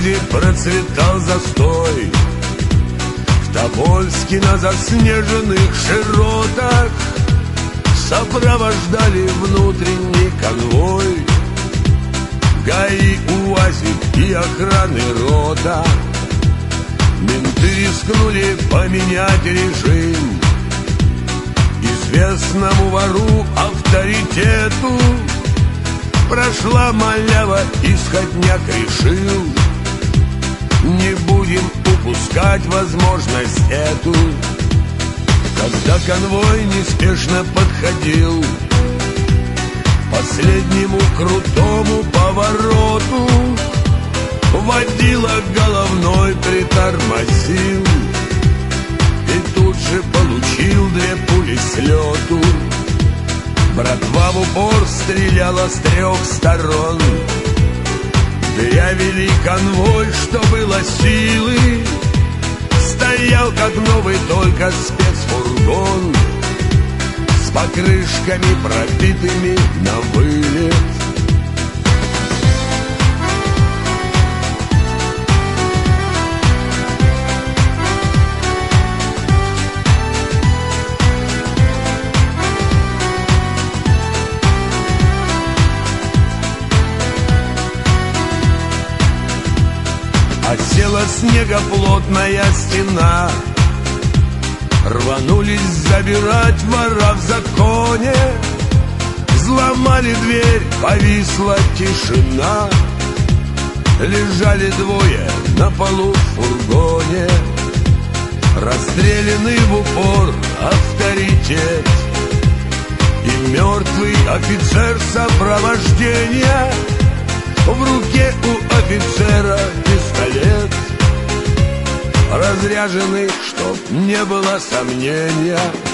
Вязьме процветал застой, в Тобольске на заснеженных широтах сопровождали внутренний конвой. ГАИ, УАЗик и охраны рота. Менты рискнули поменять режим. Известному вору авторитету прошла малява, исходняк решил: не будем упускать возможность эту. Когда конвой неспешно подходил к последнему крутому повороту, водила головной притормозил и тут же получил 2 пули с лету. Братва в упор стреляла с 3 сторон. Дырявили конвой, что было силы. Стоял как новый только спецфургон с покрышками пробитыми на вылет. Осела снега плотная стена. Рванулись забирать вора в законе. Взломали дверь, повисла тишина. Лежали 2 на полу в фургоне. Расстрелянный в упор авторитет и мертвый офицер сопровождения. В руке у офицера пистолет, разряженный, чтоб не было сомнения.